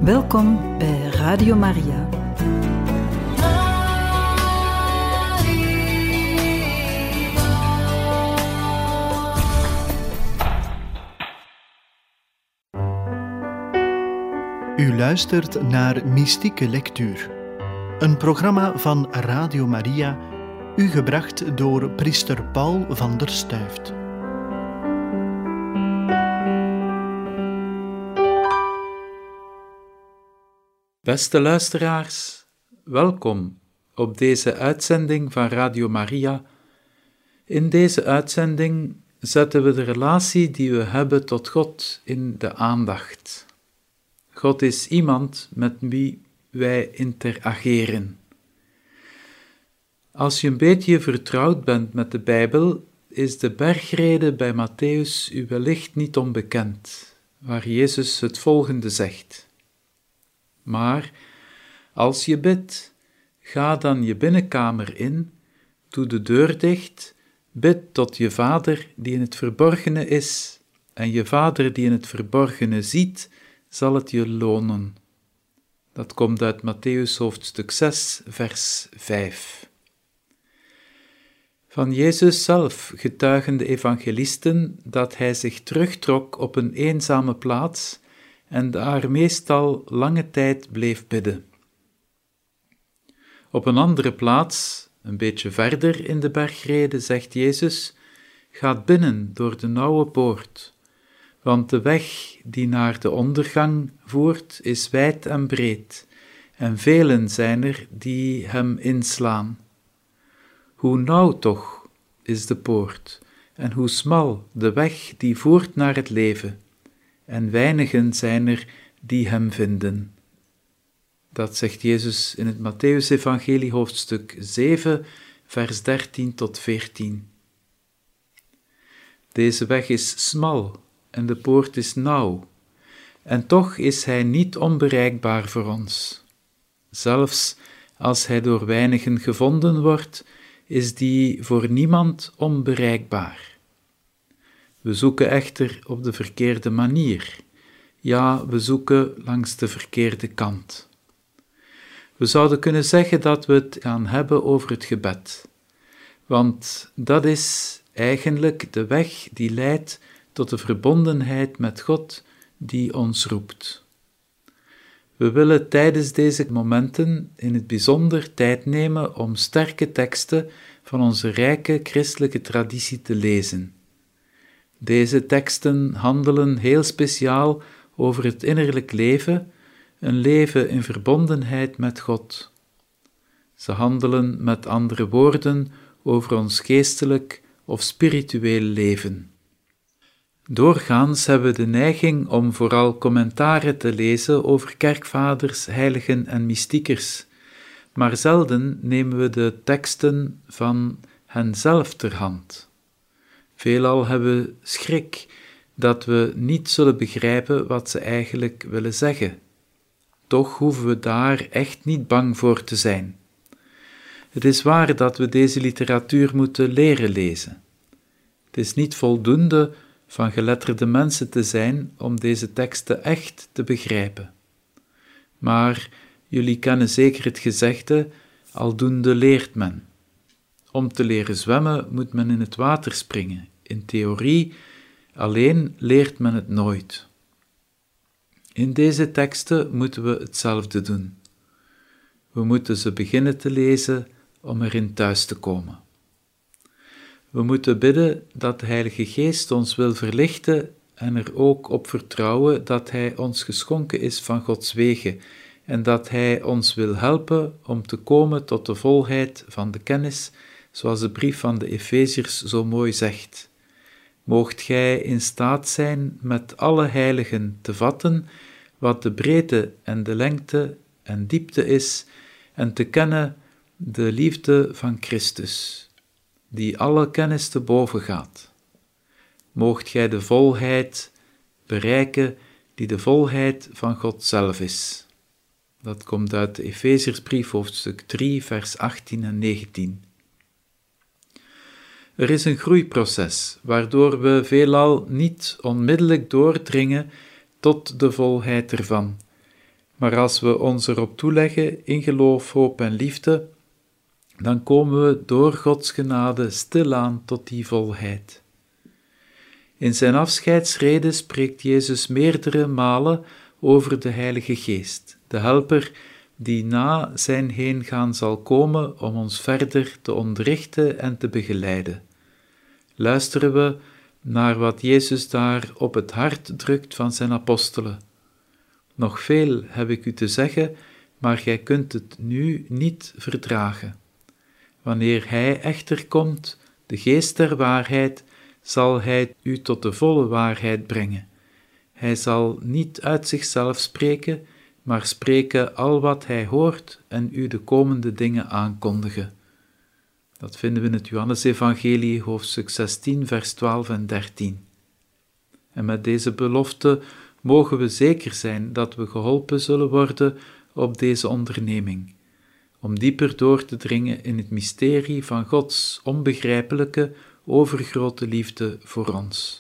Welkom bij Radio Maria. U luistert naar Mystieke Lectuur, een programma van Radio Maria, u gebracht door priester Paul van der Stuyft. Beste luisteraars, welkom op deze uitzending van Radio Maria. In deze uitzending zetten we de relatie die we hebben tot God in de aandacht. God is iemand met wie wij interageren. Als je een beetje vertrouwd bent met de Bijbel, is de bergrede bij Mattheüs u wellicht niet onbekend, waar Jezus het volgende zegt. Maar als je bidt, ga dan je binnenkamer in, doe de deur dicht, bid tot je Vader die in het verborgene is, en je Vader die in het verborgene ziet, zal het je lonen. Dat komt uit Mattheüs hoofdstuk 6, vers 5. Van Jezus zelf getuigen de evangelisten dat hij zich terugtrok op een eenzame plaats en daar meestal lange tijd bleef bidden. Op een andere plaats, een beetje verder in de bergrede, zegt Jezus: gaat binnen door de nauwe poort, want de weg die naar de ondergang voert is wijd en breed, en velen zijn er die hem inslaan. Hoe nauw toch is de poort, en hoe smal de weg die voert naar het leven, en weinigen zijn er die hem vinden. Dat zegt Jezus in het Mattheüs-evangelie hoofdstuk 7, vers 13 tot 14. Deze weg is smal en de poort is nauw, en toch is hij niet onbereikbaar voor ons. Zelfs als hij door weinigen gevonden wordt, is die voor niemand onbereikbaar. We zoeken echter op de verkeerde manier. Ja, we zoeken langs de verkeerde kant. We zouden kunnen zeggen dat we het gaan hebben over het gebed. Want dat is eigenlijk de weg die leidt tot de verbondenheid met God die ons roept. We willen tijdens deze momenten in het bijzonder tijd nemen om sterke teksten van onze rijke christelijke traditie te lezen. Deze teksten handelen heel speciaal over het innerlijk leven, een leven in verbondenheid met God. Ze handelen met andere woorden over ons geestelijk of spiritueel leven. Doorgaans hebben we de neiging om vooral commentaren te lezen over kerkvaders, heiligen en mystiekers, maar zelden nemen we de teksten van hen zelf ter hand. Veelal hebben we schrik dat we niet zullen begrijpen wat ze eigenlijk willen zeggen. Toch hoeven we daar echt niet bang voor te zijn. Het is waar dat we deze literatuur moeten leren lezen. Het is niet voldoende van geletterde mensen te zijn om deze teksten echt te begrijpen. Maar jullie kennen zeker het gezegde: aldoende leert men. Om te leren zwemmen moet men in het water springen. In theorie alleen leert men het nooit. In deze teksten moeten we hetzelfde doen. We moeten ze beginnen te lezen om erin thuis te komen. We moeten bidden dat de Heilige Geest ons wil verlichten en er ook op vertrouwen dat Hij ons geschonken is van Gods wegen en dat Hij ons wil helpen om te komen tot de volheid van de kennis, zoals de brief van de Efeziërs zo mooi zegt. Moogt gij in staat zijn met alle heiligen te vatten wat de breedte en de lengte en diepte is en te kennen de liefde van Christus, die alle kennis te boven gaat. Moogt gij de volheid bereiken die de volheid van God zelf is. Dat komt uit de Efeziersbrief hoofdstuk 3 vers 18 en 19. Er is een groeiproces, waardoor we veelal niet onmiddellijk doordringen tot de volheid ervan. Maar als we ons erop toeleggen in geloof, hoop en liefde, dan komen we door Gods genade stilaan tot die volheid. In zijn afscheidsrede spreekt Jezus meerdere malen over de Heilige Geest, de helper die na zijn heengaan zal komen om ons verder te onderrichten en te begeleiden. Luisteren we naar wat Jezus daar op het hart drukt van zijn apostelen. Nog veel heb ik u te zeggen, maar gij kunt het nu niet verdragen. Wanneer Hij echter komt, de Geest der waarheid, zal Hij u tot de volle waarheid brengen. Hij zal niet uit zichzelf spreken, maar spreken al wat Hij hoort en u de komende dingen aankondigen. Dat vinden we in het Johannesevangelie, hoofdstuk 16, vers 12 en 13. En met deze belofte mogen we zeker zijn dat we geholpen zullen worden op deze onderneming, om dieper door te dringen in het mysterie van Gods onbegrijpelijke, overgrote liefde voor ons.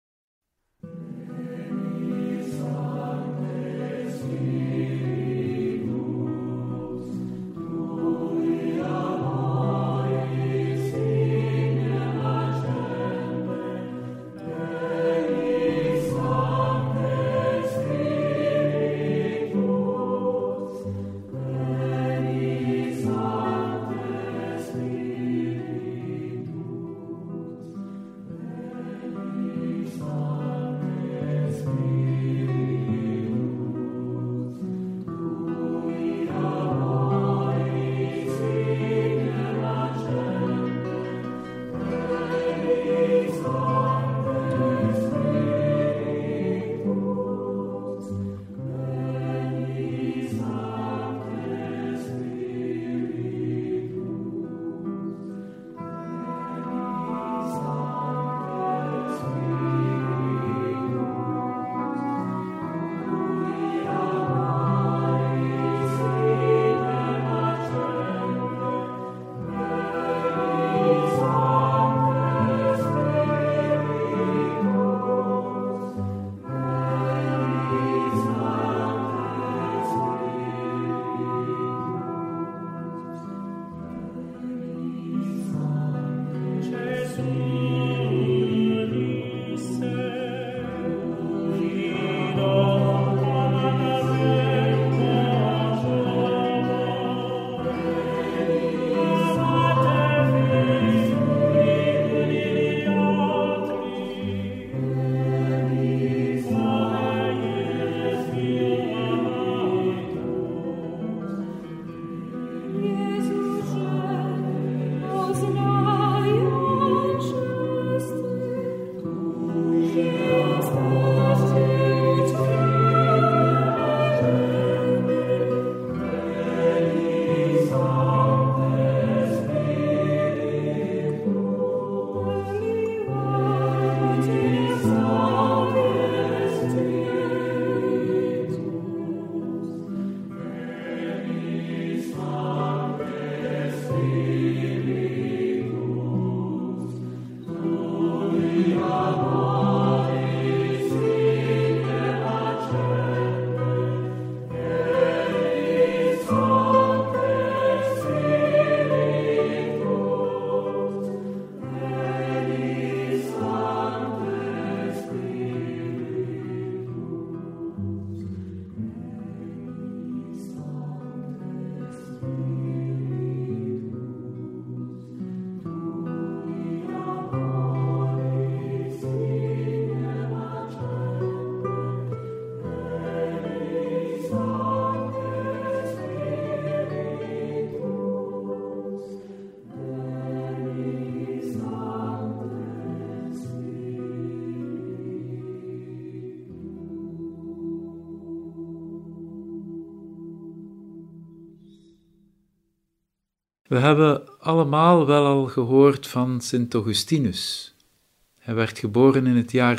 We hebben allemaal wel al gehoord van Sint Augustinus. Hij werd geboren in het jaar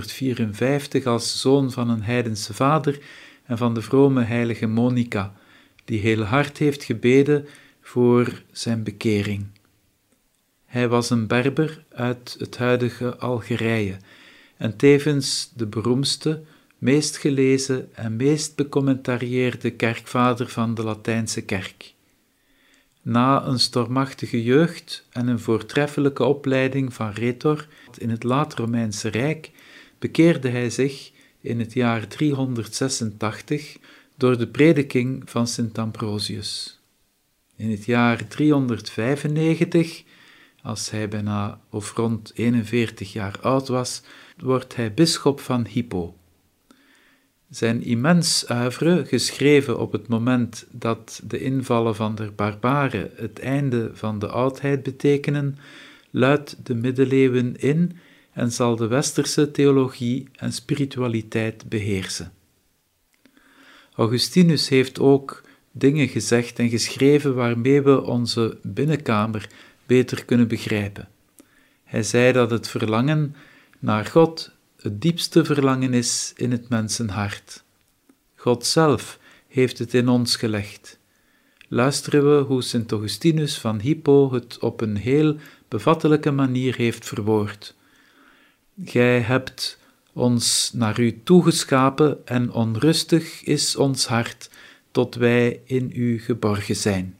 354 als zoon van een heidense vader en van de vrome heilige Monica, die heel hard heeft gebeden voor zijn bekering. Hij was een Berber uit het huidige Algerije en tevens de beroemdste, meest gelezen en meest becommentarieerde kerkvader van de Latijnse kerk. Na een stormachtige jeugd en een voortreffelijke opleiding van retor in het Laat-Romeinse Rijk bekeerde hij zich in het jaar 386 door de prediking van Sint Ambrosius. In het jaar 395, als hij bijna of rond 41 jaar oud was, wordt hij bisschop van Hippo. Zijn immens oeuvre, geschreven op het moment dat de invallen van de barbaren het einde van de oudheid betekenen, luidt de middeleeuwen in en zal de westerse theologie en spiritualiteit beheersen. Augustinus heeft ook dingen gezegd en geschreven waarmee we onze binnenkamer beter kunnen begrijpen. Hij zei dat het verlangen naar God het diepste verlangen is in het mensenhart. God zelf heeft het in ons gelegd. Luisteren we hoe Sint Augustinus van Hippo het op een heel bevattelijke manier heeft verwoord. Gij hebt ons naar u toegeschapen en onrustig is ons hart, tot wij in u geborgen zijn.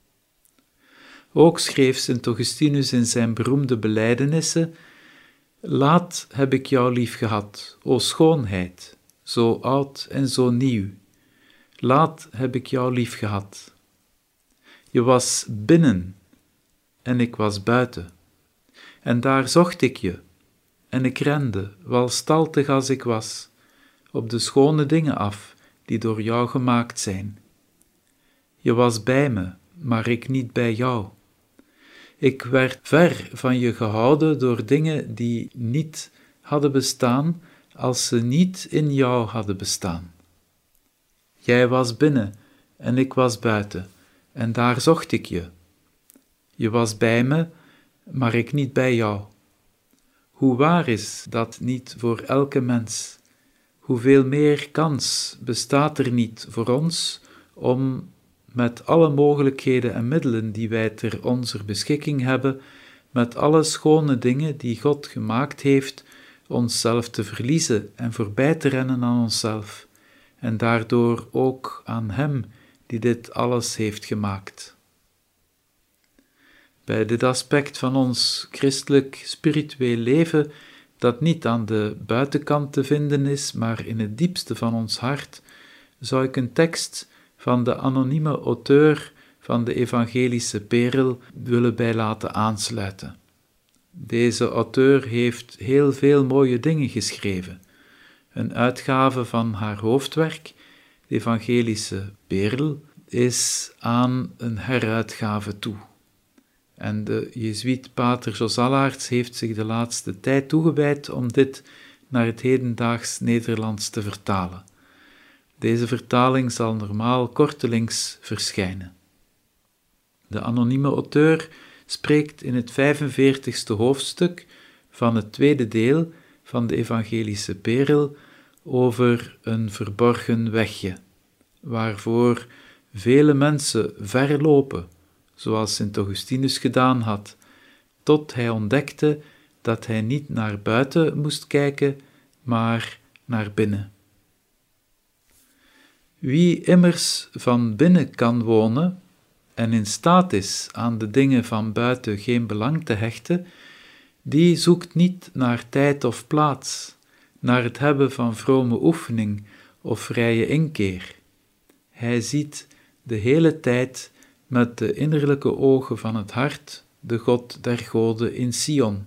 Ook schreef Sint Augustinus in zijn beroemde belijdenissen: Laat heb ik jou lief gehad, o schoonheid, zo oud en zo nieuw. Laat heb ik jou lief gehad. Je was binnen en ik was buiten. En daar zocht ik je, en ik rende, walstaltig als ik was, op de schone dingen af, die door jou gemaakt zijn. Je was bij me, maar ik niet bij jou. Ik werd ver van je gehouden door dingen die niet hadden bestaan, als ze niet in jou hadden bestaan. Jij was binnen en ik was buiten, en daar zocht ik je. Je was bij me, maar ik niet bij jou. Hoe waar is dat niet voor elke mens? Hoeveel meer kans bestaat er niet voor ons om met alle mogelijkheden en middelen die wij ter onze beschikking hebben, met alle schone dingen die God gemaakt heeft, onszelf te verliezen en voorbij te rennen aan onszelf, en daardoor ook aan Hem die dit alles heeft gemaakt. Bij dit aspect van ons christelijk spiritueel leven, dat niet aan de buitenkant te vinden is, maar in het diepste van ons hart, zou ik een tekst van de anonieme auteur van de evangelische perel willen bij laten aansluiten. Deze auteur heeft heel veel mooie dingen geschreven. Een uitgave van haar hoofdwerk, de evangelische perel, is aan een heruitgave toe. En de jezuïet pater Jos Allaerts heeft zich de laatste tijd toegewijd om dit naar het hedendaags Nederlands te vertalen. Deze vertaling zal normaal kortelings verschijnen. De anonieme auteur spreekt in het 45ste hoofdstuk van het tweede deel van de evangelische perel over een verborgen wegje, waarvoor vele mensen ver lopen, zoals Sint Augustinus gedaan had, tot hij ontdekte dat hij niet naar buiten moest kijken, maar naar binnen. Wie immers van binnen kan wonen en in staat is aan de dingen van buiten geen belang te hechten, die zoekt niet naar tijd of plaats, naar het hebben van vrome oefening of vrije inkeer. Hij ziet de hele tijd met de innerlijke ogen van het hart de God der goden in Sion.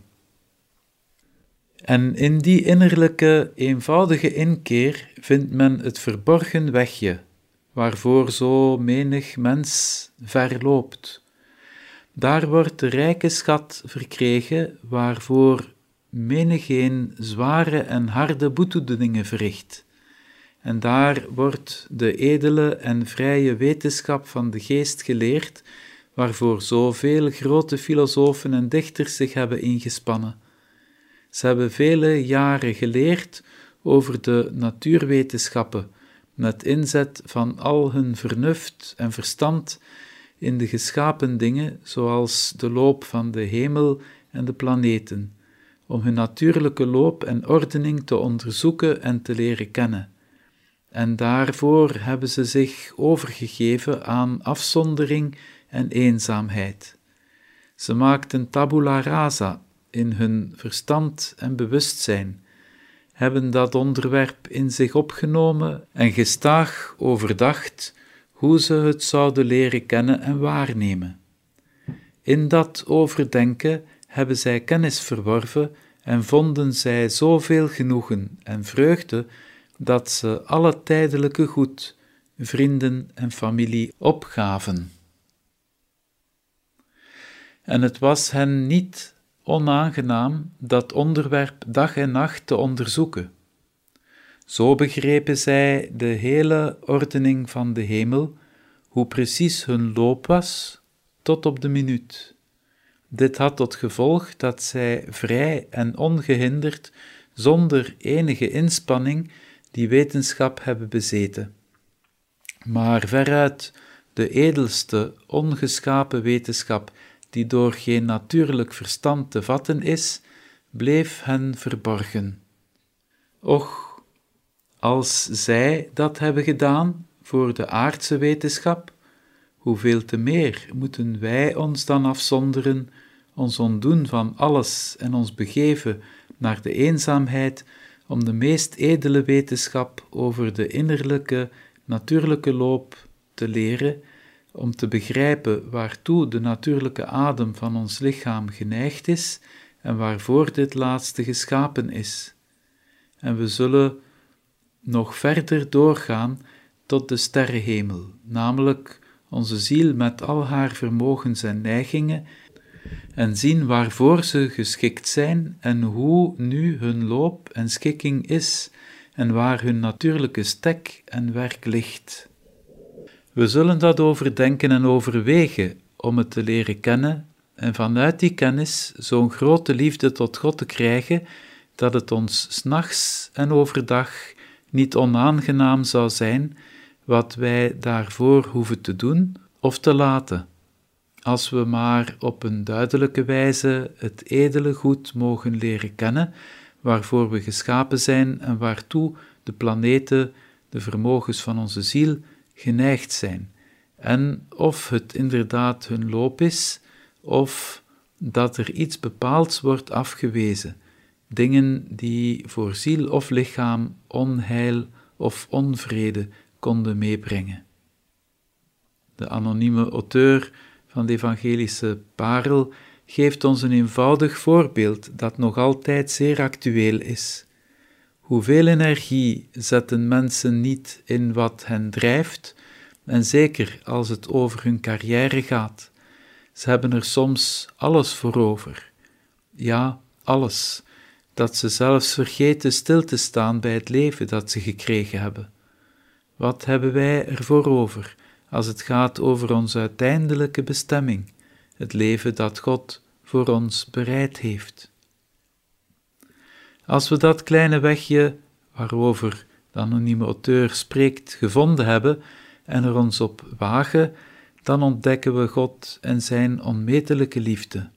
En in die innerlijke, eenvoudige inkeer vindt men het verborgen wegje, waarvoor zo menig mens verloopt. Daar wordt de rijke schat verkregen, waarvoor menigeen zware en harde boetedoeningen verricht. En daar wordt de edele en vrije wetenschap van de geest geleerd, waarvoor zoveel grote filosofen en dichters zich hebben ingespannen. Ze hebben vele jaren geleerd over de natuurwetenschappen, met inzet van al hun vernuft en verstand in de geschapen dingen, zoals de loop van de hemel en de planeten, om hun natuurlijke loop en ordening te onderzoeken en te leren kennen. En daarvoor hebben ze zich overgegeven aan afzondering en eenzaamheid. Ze maakten tabula rasa in hun verstand en bewustzijn, hebben dat onderwerp in zich opgenomen en gestaag overdacht hoe ze het zouden leren kennen en waarnemen. In dat overdenken hebben zij kennis verworven en vonden zij zoveel genoegen en vreugde dat ze alle tijdelijke goed, vrienden en familie opgaven. En het was hen niet onaangenaam dat onderwerp dag en nacht te onderzoeken. Zo begrepen zij de hele ordening van de hemel, hoe precies hun loop was, tot op de minuut. Dit had tot gevolg dat zij vrij en ongehinderd, zonder enige inspanning, die wetenschap hebben bezeten. Maar veruit de edelste, ongeschapen wetenschap, die door geen natuurlijk verstand te vatten is, bleef hen verborgen. Och, als zij dat hebben gedaan voor de aardse wetenschap, hoeveel te meer moeten wij ons dan afzonderen, ons ontdoen van alles en ons begeven naar de eenzaamheid om de meest edele wetenschap over de innerlijke, natuurlijke loop te leren, om te begrijpen waartoe de natuurlijke adem van ons lichaam geneigd is en waarvoor dit laatste geschapen is. En we zullen nog verder doorgaan tot de sterrenhemel, namelijk onze ziel met al haar vermogens en neigingen, en zien waarvoor ze geschikt zijn en hoe nu hun loop en schikking is en waar hun natuurlijke stek en werk ligt. We zullen dat overdenken en overwegen om het te leren kennen en vanuit die kennis zo'n grote liefde tot God te krijgen dat het ons 's nachts en overdag niet onaangenaam zou zijn wat wij daarvoor hoeven te doen of te laten, als we maar op een duidelijke wijze het edele goed mogen leren kennen, waarvoor we geschapen zijn en waartoe de planeten, de vermogens van onze ziel, geneigd zijn, en of het inderdaad hun loop is, of dat er iets bepaalds wordt afgewezen, dingen die voor ziel of lichaam onheil of onvrede konden meebrengen. De anonieme auteur van de evangelische parel geeft ons een eenvoudig voorbeeld dat nog altijd zeer actueel is. Hoeveel energie zetten mensen niet in wat hen drijft, en zeker als het over hun carrière gaat. Ze hebben er soms alles voor over. Ja, alles, dat ze zelfs vergeten stil te staan bij het leven dat ze gekregen hebben. Wat hebben wij ervoor over als het gaat over onze uiteindelijke bestemming, het leven dat God voor ons bereid heeft? Als we dat kleine wegje, waarover de anonieme auteur spreekt, gevonden hebben en er ons op wagen, dan ontdekken we God en zijn onmetelijke liefde.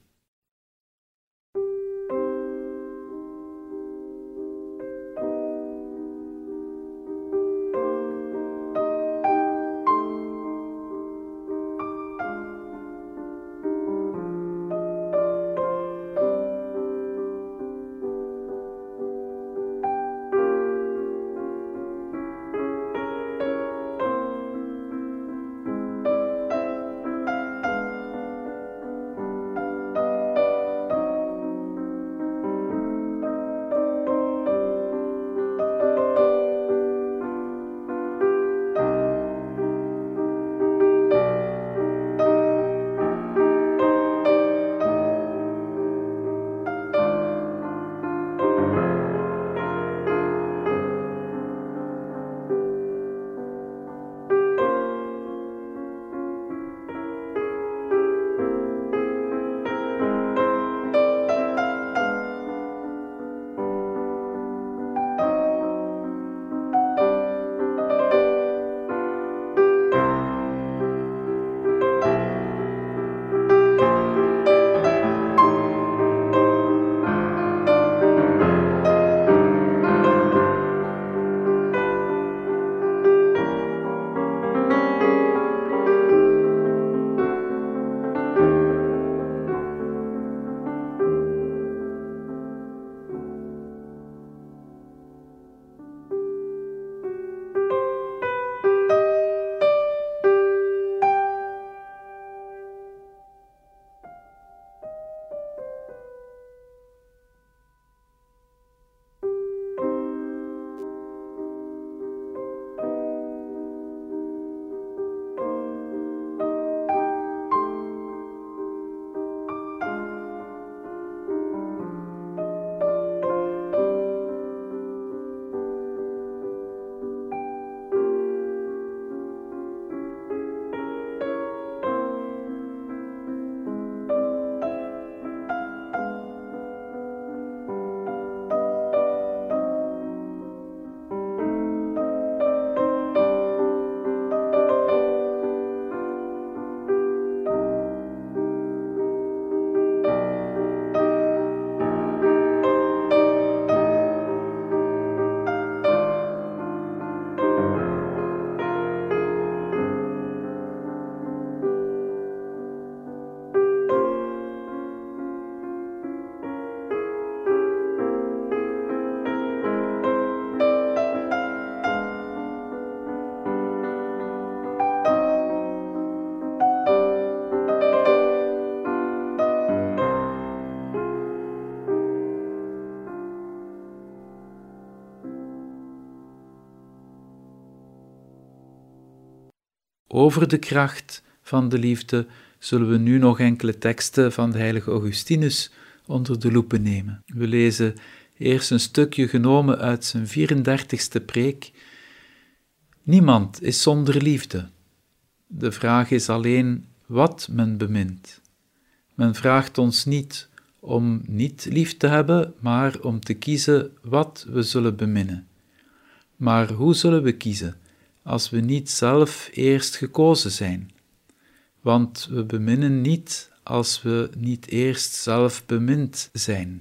Over de kracht van de liefde zullen we nu nog enkele teksten van de heilige Augustinus onder de loep nemen. We lezen eerst een stukje genomen uit zijn 34ste preek. Niemand is zonder liefde. De vraag is alleen wat men bemint. Men vraagt ons niet om niet lief te hebben, maar om te kiezen wat we zullen beminnen. Maar hoe zullen we kiezen als we niet zelf eerst gekozen zijn? Want we beminnen niet als we niet eerst zelf bemind zijn.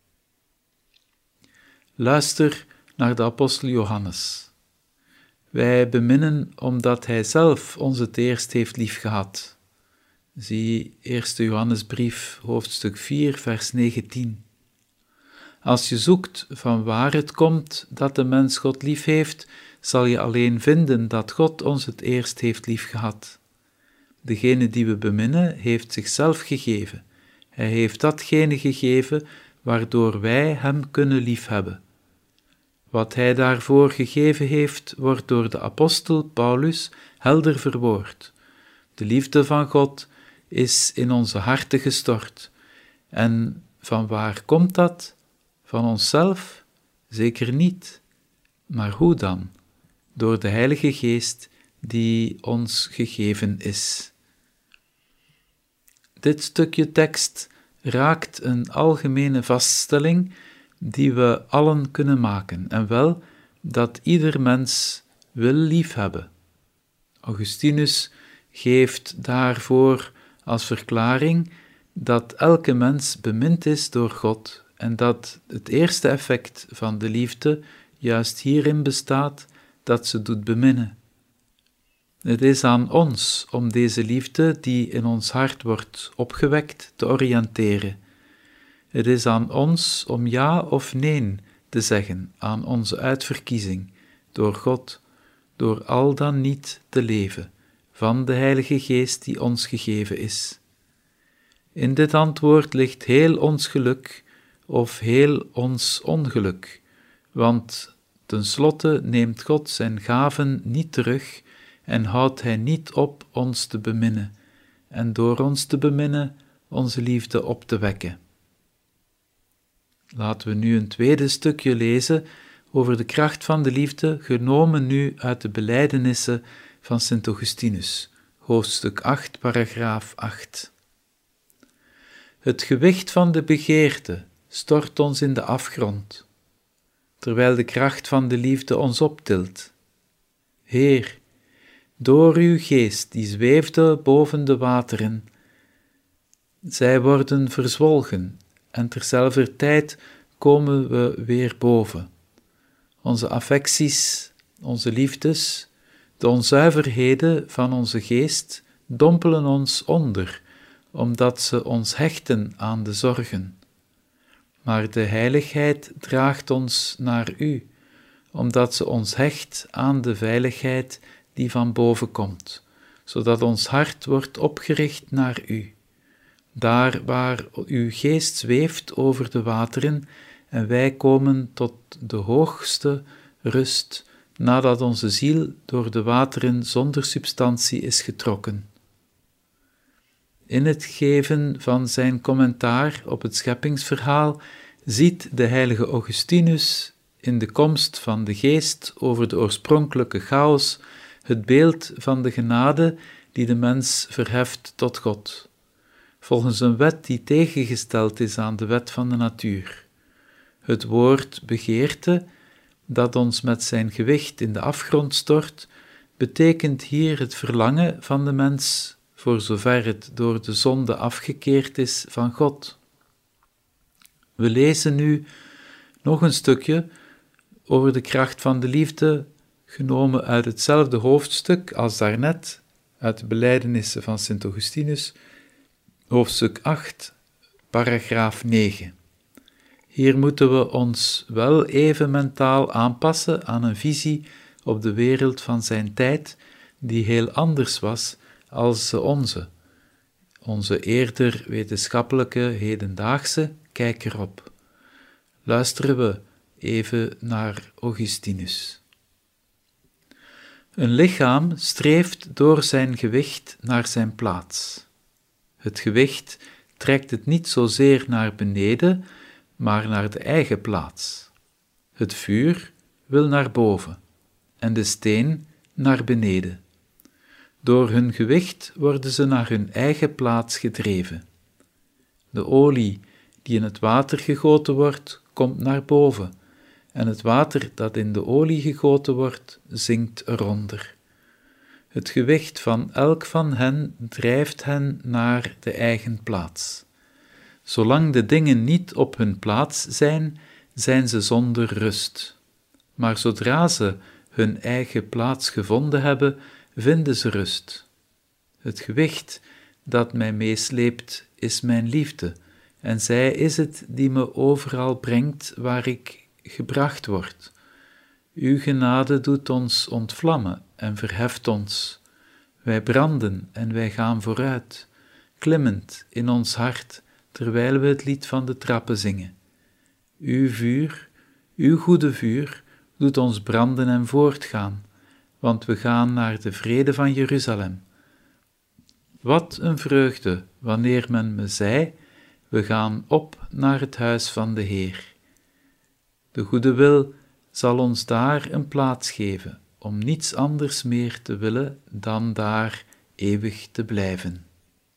Luister naar de apostel Johannes. Wij beminnen omdat hij zelf ons het eerst heeft liefgehad. Zie 1 Johannesbrief, hoofdstuk 4, vers 19. Als je zoekt van waar het komt dat de mens God lief heeft, zal je alleen vinden dat God ons het eerst heeft liefgehad. Degene die we beminnen, heeft zichzelf gegeven. Hij heeft datgene gegeven waardoor wij hem kunnen liefhebben. Wat hij daarvoor gegeven heeft, wordt door de apostel Paulus helder verwoord. De liefde van God is in onze harten gestort. En van waar komt dat? Van onszelf? Zeker niet. Maar hoe dan? Door de Heilige Geest die ons gegeven is. Dit stukje tekst raakt een algemene vaststelling die we allen kunnen maken, en wel dat ieder mens wil liefhebben. Augustinus geeft daarvoor als verklaring dat elke mens bemind is door God en dat het eerste effect van de liefde juist hierin bestaat dat ze doet beminnen. Het is aan ons om deze liefde die in ons hart wordt opgewekt te oriënteren. Het is aan ons om ja of nee te zeggen aan onze uitverkiezing door God, door al dan niet te leven van de Heilige Geest die ons gegeven is. In dit antwoord ligt heel ons geluk of heel ons ongeluk, want tenslotte neemt God zijn gaven niet terug en houdt hij niet op ons te beminnen, en door ons te beminnen onze liefde op te wekken. Laten we nu een tweede stukje lezen over de kracht van de liefde, genomen nu uit de belijdenissen van Sint Augustinus, hoofdstuk 8, paragraaf 8. Het gewicht van de begeerte stort ons in de afgrond, terwijl de kracht van de liefde ons optilt. Heer, door uw geest die zweefde boven de wateren, zij worden verzwolgen en terzelfder tijd komen we weer boven. Onze affecties, onze liefdes, de onzuiverheden van onze geest dompelen ons onder, omdat ze ons hechten aan de zorgen. Maar de heiligheid draagt ons naar u, omdat ze ons hecht aan de veiligheid die van boven komt, zodat ons hart wordt opgericht naar u. Daar waar uw geest zweeft over de wateren en wij komen tot de hoogste rust, nadat onze ziel door de wateren zonder substantie is getrokken. In het geven van zijn commentaar op het scheppingsverhaal ziet de heilige Augustinus in de komst van de geest over de oorspronkelijke chaos het beeld van de genade die de mens verheft tot God, volgens een wet die tegengesteld is aan de wet van de natuur. Het woord begeerte, dat ons met zijn gewicht in de afgrond stort, betekent hier het verlangen van de mens, voor zover het door de zonde afgekeerd is van God. We lezen nu nog een stukje over de kracht van de liefde, genomen uit hetzelfde hoofdstuk als daarnet, uit de belijdenissen van Sint Augustinus, hoofdstuk 8, paragraaf 9. Hier moeten we ons wel even mentaal aanpassen aan een visie op de wereld van zijn tijd, die heel anders was als de onze eerder wetenschappelijke hedendaagse kijk erop. Luisteren we even naar Augustinus. Een lichaam streeft door zijn gewicht naar zijn plaats. Het gewicht trekt het niet zozeer naar beneden, maar naar de eigen plaats. Het vuur wil naar boven en de steen naar beneden. Door hun gewicht worden ze naar hun eigen plaats gedreven. De olie die in het water gegoten wordt, komt naar boven, en het water dat in de olie gegoten wordt, zinkt eronder. Het gewicht van elk van hen drijft hen naar de eigen plaats. Zolang de dingen niet op hun plaats zijn, zijn ze zonder rust. Maar zodra ze hun eigen plaats gevonden hebben, vinden ze rust. Het gewicht dat mij meesleept, is mijn liefde, en zij is het die me overal brengt waar ik gebracht word. Uw genade doet ons ontvlammen en verheft ons. Wij branden en wij gaan vooruit, klimmend in ons hart, terwijl we het lied van de trappen zingen. Uw vuur, uw goede vuur, doet ons branden en voortgaan, want we gaan naar de vrede van Jeruzalem. Wat een vreugde, wanneer men me zei, we gaan op naar het huis van de Heer. De goede wil zal ons daar een plaats geven, om niets anders meer te willen dan daar eeuwig te blijven.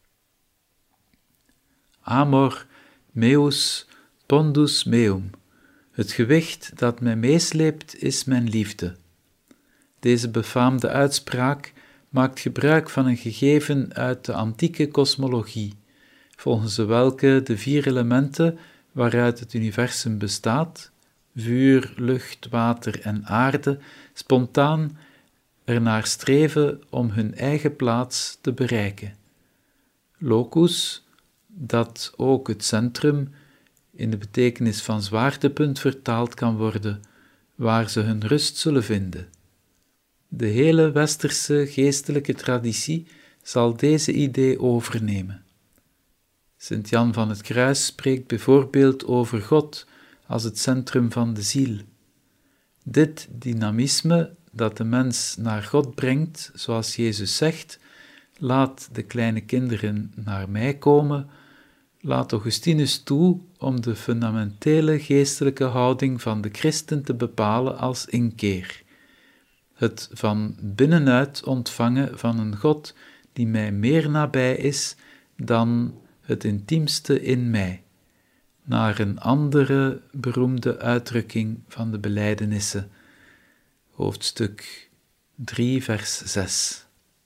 Amor meus pondus meum. Het gewicht dat mij meesleept is mijn liefde. Deze befaamde uitspraak maakt gebruik van een gegeven uit de antieke kosmologie, volgens welke de 4 elementen waaruit het universum bestaat, vuur, lucht, water en aarde, spontaan ernaar streven om hun eigen plaats te bereiken. Locus, dat ook het centrum, in de betekenis van zwaartepunt vertaald kan worden, waar ze hun rust zullen vinden. De hele westerse geestelijke traditie zal deze idee overnemen. Sint Jan van het Kruis spreekt bijvoorbeeld over God als het centrum van de ziel. Dit dynamisme dat de mens naar God brengt, zoals Jezus zegt, laat de kleine kinderen naar mij komen, laat Augustinus toe om de fundamentele geestelijke houding van de christen te bepalen als inkeer. Het van binnenuit ontvangen van een God die mij meer nabij is dan het intiemste in mij, naar een andere beroemde uitdrukking van de belijdenissen, hoofdstuk 3, vers 6.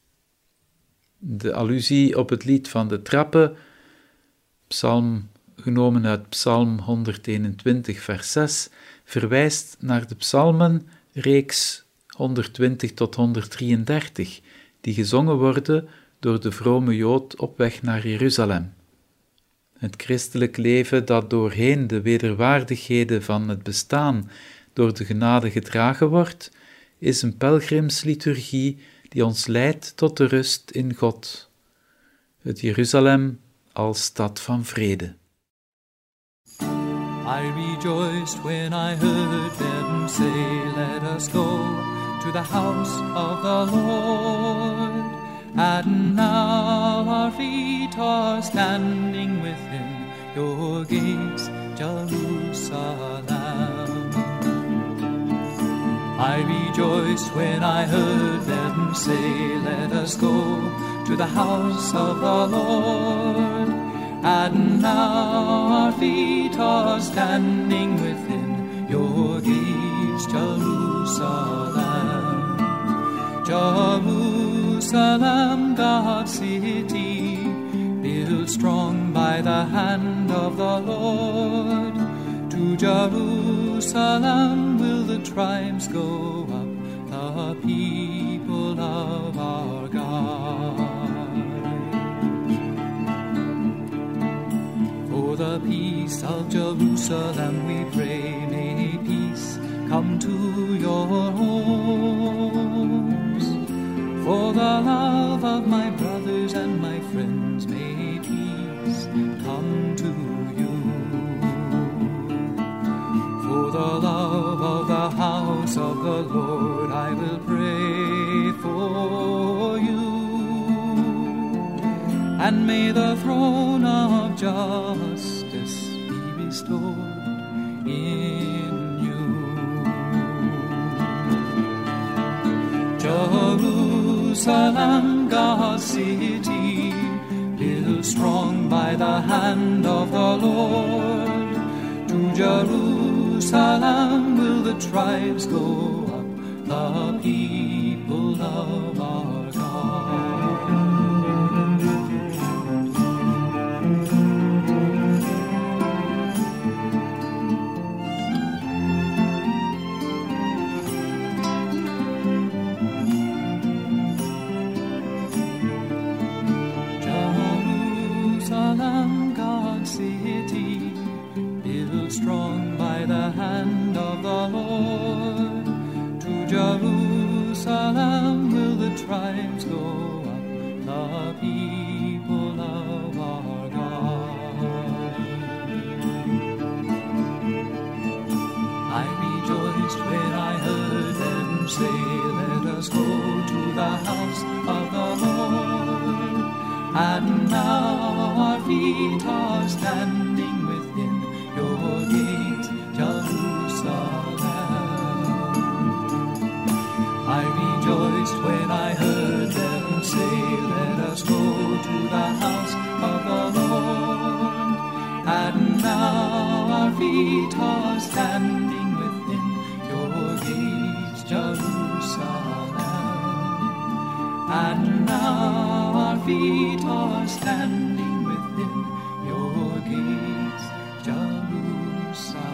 De allusie op het lied van de trappen, psalm genomen uit Psalm 121, vers 6, verwijst naar de psalmen, reeks 120 tot 133, die gezongen worden door de vrome Jood op weg naar Jeruzalem. Het christelijk leven dat doorheen de wederwaardigheden van het bestaan door de genade gedragen wordt, is een pelgrimsliturgie die ons leidt tot de rust in God. Het Jeruzalem als stad van vrede. I rejoiced when I heard them say, let us go to the house of the Lord. And now our feet are standing within your gates, Jerusalem. I rejoiced when I heard them say, let us go to the house of the Lord. And now our feet are standing within your gates, Jerusalem. Jerusalem, God's city, built strong by the hand of the Lord. To Jerusalem will the tribes go up, the people of our God. For the peace of Jerusalem we pray, may peace come to your homes. For the love of my brothers and my friends, may peace come to you. For the love of the house of the Lord, I will pray and may the throne of justice be bestowed in you. Jerusalem, God's city, built strong by the hand of the Lord. To Jerusalem will the tribes go up, the people of our God. Jerusalem, God's city, built strong by the hand of the Lord. To Jerusalem will the tribes go up, the people of our God. I rejoiced when I heard them say, let us go to the house of the Lord. And now our feet are standing within your gates, Jerusalem. I rejoiced when I heard them say, let us go to the house of the Lord. And now our feet are standing within your gates, Jerusalem. And now our feet are standing within your gates, Jerusalem.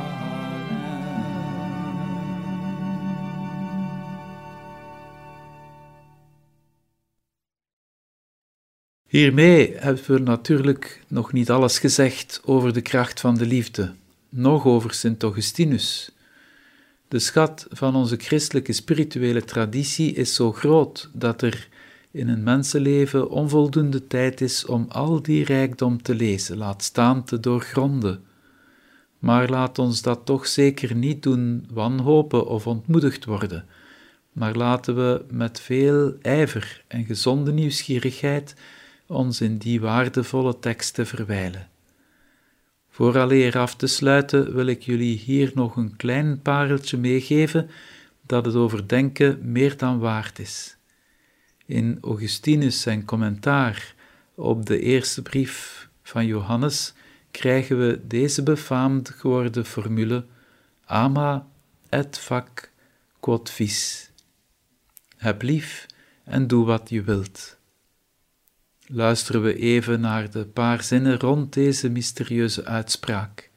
Hiermee hebben we natuurlijk nog niet alles gezegd over de kracht van de liefde, nog over Sint Augustinus. De schat van onze christelijke spirituele traditie is zo groot dat er in een mensenleven onvoldoende tijd is om al die rijkdom te lezen, laat staan te doorgronden. Maar laat ons dat toch zeker niet doen wanhopen of ontmoedigd worden, maar laten we met veel ijver en gezonde nieuwsgierigheid ons in die waardevolle teksten verwijlen. Vooraleer af te sluiten wil ik jullie hier nog een klein pareltje meegeven dat het overdenken meer dan waard is. In Augustinus zijn commentaar op de eerste brief van Johannes krijgen we deze befaamd geworden formule ama et fac quod vis. Heb lief en doe wat je wilt. Luisteren we even naar de paar zinnen rond deze mysterieuze uitspraak.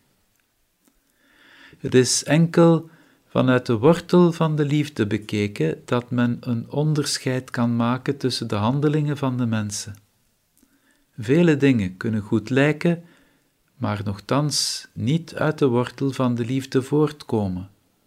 Het is enkel vanuit de wortel van de liefde bekeken dat men een onderscheid kan maken tussen de handelingen van de mensen. Vele dingen kunnen goed lijken, maar nochtans niet uit de wortel van de liefde voortkomen.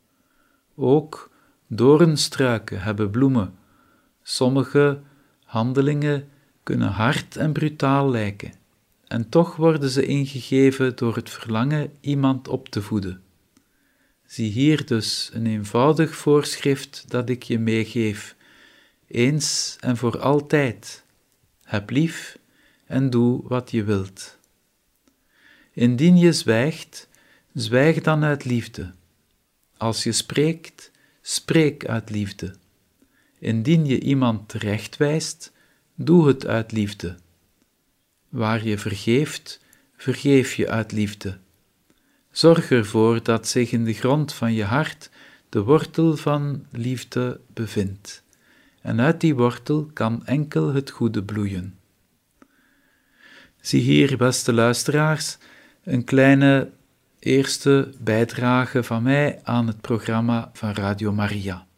Ook doornstruiken hebben bloemen. Sommige handelingen kunnen hard en brutaal lijken, en toch worden ze ingegeven door het verlangen iemand op te voeden. Zie hier dus een eenvoudig voorschrift dat ik je meegeef, eens en voor altijd. Heb lief en doe wat je wilt. Indien je zwijgt, zwijg dan uit liefde. Als je spreekt, spreek uit liefde. Indien je iemand terechtwijst, doe het uit liefde. Waar je vergeeft, vergeef je uit liefde. Zorg ervoor dat zich in de grond van je hart de wortel van liefde bevindt. En uit die wortel kan enkel het goede bloeien. Zie hier, beste luisteraars, een kleine eerste bijdrage van mij aan het programma van Radio Maria.